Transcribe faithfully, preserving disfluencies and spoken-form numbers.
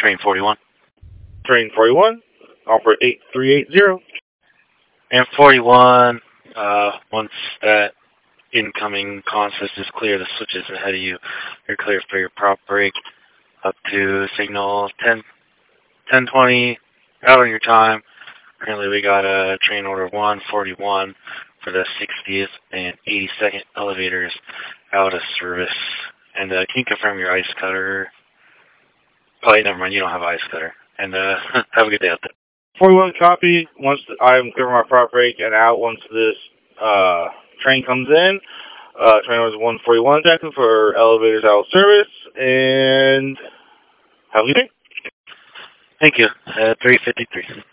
Train forty-one. Train forty-one, operate eight three eight zero. And forty-one, uh, once that incoming consist is clear, the switches ahead of you, you're clear for your prop break up to signal ten, ten twenty, out on your time. Currently we got a train order one forty-one for the sixtieth and eighty-second elevators out of service. And uh, can you confirm your ice cutter? Oh, wait, never mind, you don't have ice cutter. And uh, have a good day out there. forty-one copy. Once the, I'm clear my prop break and out once this uh, train comes in. Uh, train order one forty-one, checking for elevators out of service. And have a good day. Thank you. Uh, three fifty-three.